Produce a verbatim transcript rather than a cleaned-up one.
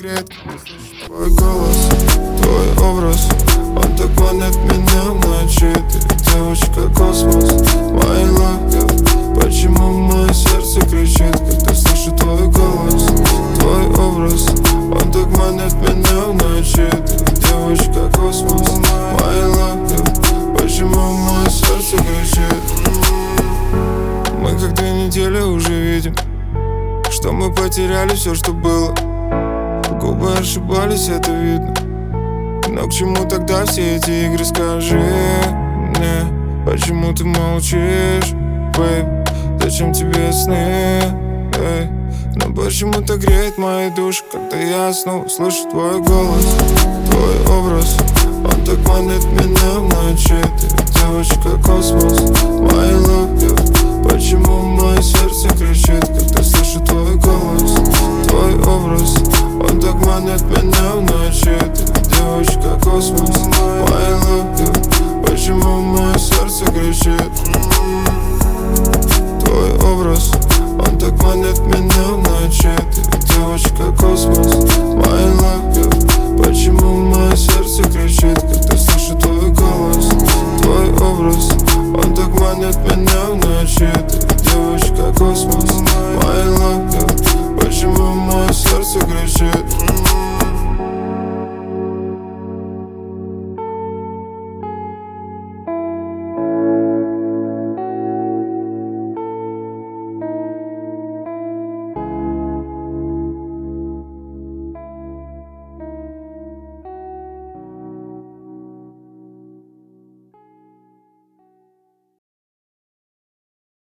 греет, когда слышу твой голос, твой образ. Он так манит меня в ночи. Ты девочка космос, my love. Почему мое сердце кричит, когда слышу твой голос, твой образ. Он так манит меня в ночи. Ты девочка космос, my love. Почему мое сердце кричит? Мы как две недели уже видим, что мы потеряли все, что было. Губы ошибались, это видно. Но к чему тогда все эти игры, скажи мне? Почему ты молчишь, бэйб? Зачем тебе сны, эй? Но почему-то греет мои души, когда я снова слышу твой голос, твой образ. Он так манит меня в ночи. Ты девочка космос, my love. Почему мое сердце кричит, когда слышу твой голос, твой образ. Он